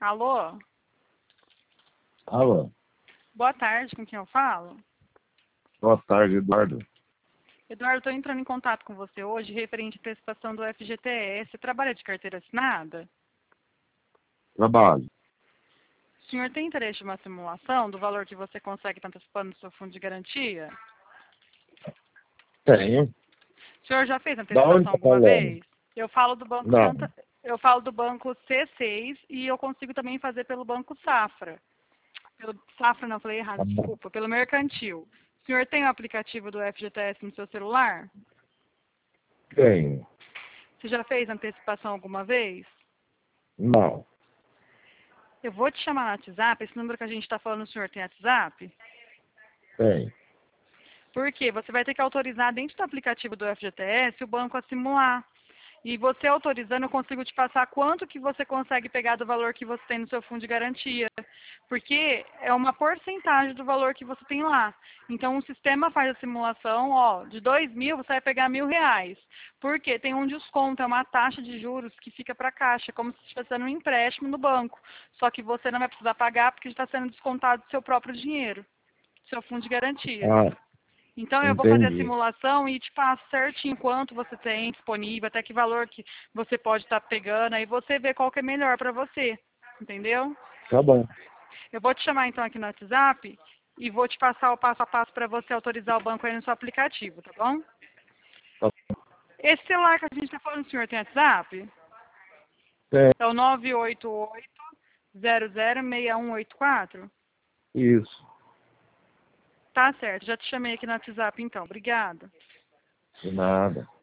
Alô? Alô, Boa tarde, com quem eu falo? boa tarde, Eduardo. Eduardo, estou entrando em contato com você hoje referente à antecipação do FGTS. Você trabalha de carteira assinada? Trabalho. O senhor tem interesse em uma simulação do valor que você consegue estar antecipando no seu fundo de garantia? Tenho. O senhor já fez Da onde antecipação tá alguma falando? vez? Eu falo do Banco Não. Eu falo do Banco C6 e eu consigo também fazer pelo Banco Safra. Pelo Safra não, falei errado, desculpa. Pelo Mercantil. O senhor tem o aplicativo do FGTS no seu celular? Tenho. Você já fez antecipação alguma vez? Não. Eu vou te chamar no WhatsApp. Esse número que a gente está falando, o senhor tem WhatsApp? Tenho. Por quê? Você vai ter que autorizar dentro do aplicativo do FGTS o banco a simular. E você autorizando, eu consigo te passar quanto que você consegue pegar do valor que você tem no seu fundo de garantia. Porque é uma porcentagem do valor que você tem lá. Então, o sistema faz a simulação, ó, de 2.000 você vai pegar R$ 1.000. Porque tem um desconto, é uma taxa de juros que fica para a caixa, como se estivesse dando um empréstimo no banco. Só que você não vai precisar pagar porque está sendo descontado do seu próprio dinheiro, do seu fundo de garantia. Ah, Então, eu vou fazer a entendi. simulação e te passo certinho quanto você tem disponível, até que valor que você pode estar pegando, aí você vê qual que é melhor para você, entendeu? Tá bom. Eu vou te chamar então aqui no WhatsApp e vou te passar o passo a passo para você autorizar o banco aí no seu aplicativo, tá bom? Tá. Esse celular que a gente está falando, o senhor tem WhatsApp? Tenho. É o 988-006184? Isso. Tá certo, já te chamei aqui no WhatsApp então, obrigada. De nada.